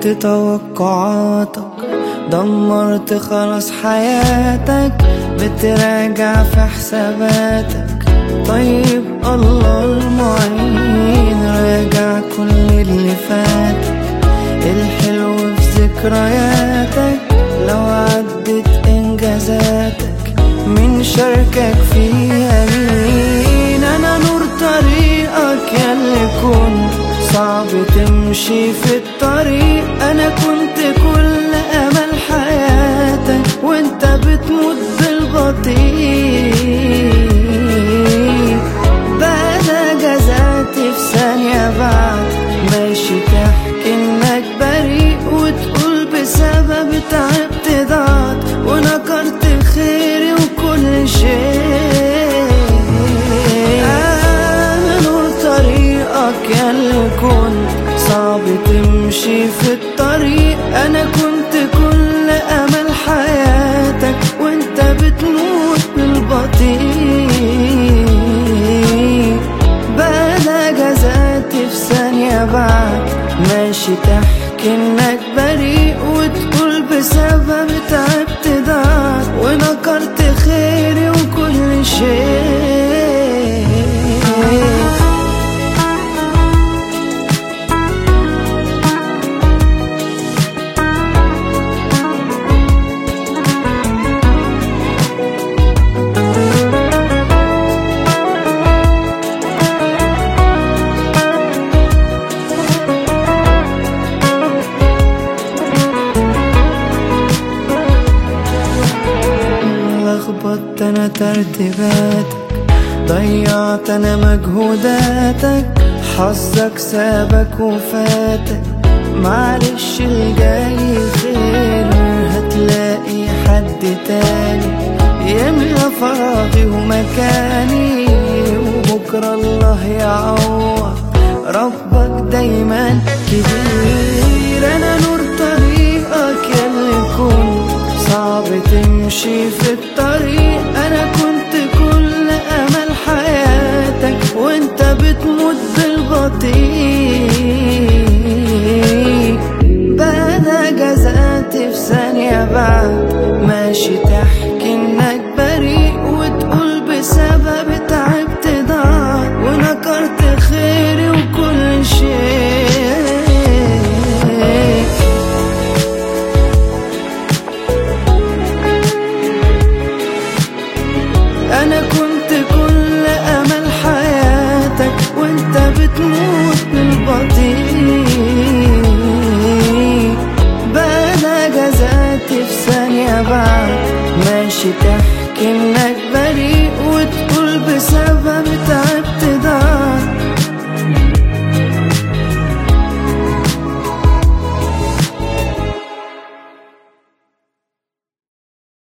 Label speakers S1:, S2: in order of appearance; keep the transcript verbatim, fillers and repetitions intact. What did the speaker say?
S1: خيبت توقعاتك، دمرت خلاص حياتك، بتراجع في حساباتك. طيب الله المعين، راجع كل اللي فاتك، الحلو في ذكرياتك، لو عدت انجازاتك من شاركك فيها مين. انا نور طريقك ياللي كنت صعب تمشي في الطريق، انا كنت كل امل حياتك وانت بتموت بالبطيء. بقى جزاتي في ثانية بعد ماشي تحكي انك بريء، وتقول بسبب تعبت ضاعت ونكرت خيري وكل شيء. انا نور طريقك ياللي كنت صعب تمشي في الطريق، انا كنت كل امل حياتك وانت بتموت بالبطيء. بقى جزاتي في ثانية بعد ماشي تحكي انك بريء، وتقول بسبب تعبت ضاعت ونكرت خيري وكل شيء. لخبطت انا ترتيباتك، ضيعت انا مجهوداتك، حظك سابك وفاتك، معلش الجاي خير، هتلاقي حد تاني يملى فراغي ومكاني، وبكرة الله يعوض، ربك دايما كبير. انا نور طريقك ياللي كنت صعب تمشي في الطريق، انا كنت كل امل حياتك وانت بتموت بالبطيء. بقى جزاتي في ثانية بعد ماشي